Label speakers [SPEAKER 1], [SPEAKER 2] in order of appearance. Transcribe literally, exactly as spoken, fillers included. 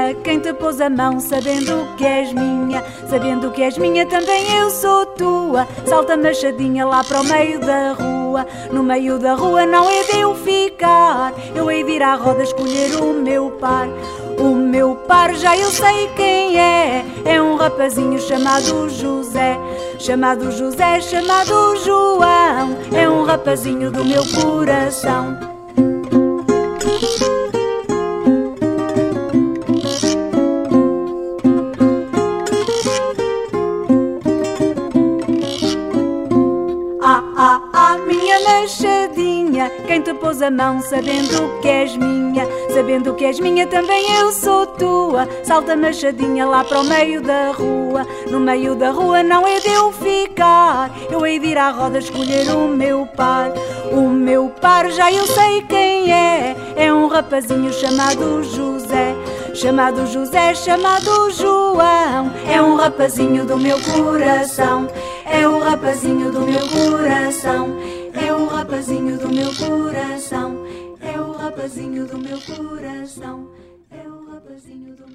[SPEAKER 1] machadinha, quem te pôs a mão, sabendo que és minha, sabendo que és minha, também eu sou tua. Salta machadinha lá para o meio da rua, no meio da rua não hei de eu ficar, eu hei de ir à roda escolher o meu par. O meu par já eu sei quem é, é um rapazinho chamado José, chamado José, chamado João, é um rapazinho do meu coração. Ah, ah, ah, minha machadinha, quem te pôs a mão, sabendo que és minha, sabendo que és minha, também eu sou tua. Salta machadinha lá para o meio da rua, no meio da rua não hei de eu ficar, eu hei de ir à roda escolher o meu par. O meu par já eu sei quem é, é um rapazinho chamado José, chamado José, chamado João, é um rapazinho do meu coração, é o rapazinho do meu coração, é o rapazinho do meu coração, é o rapazinho do meu coração, é o rapazinho do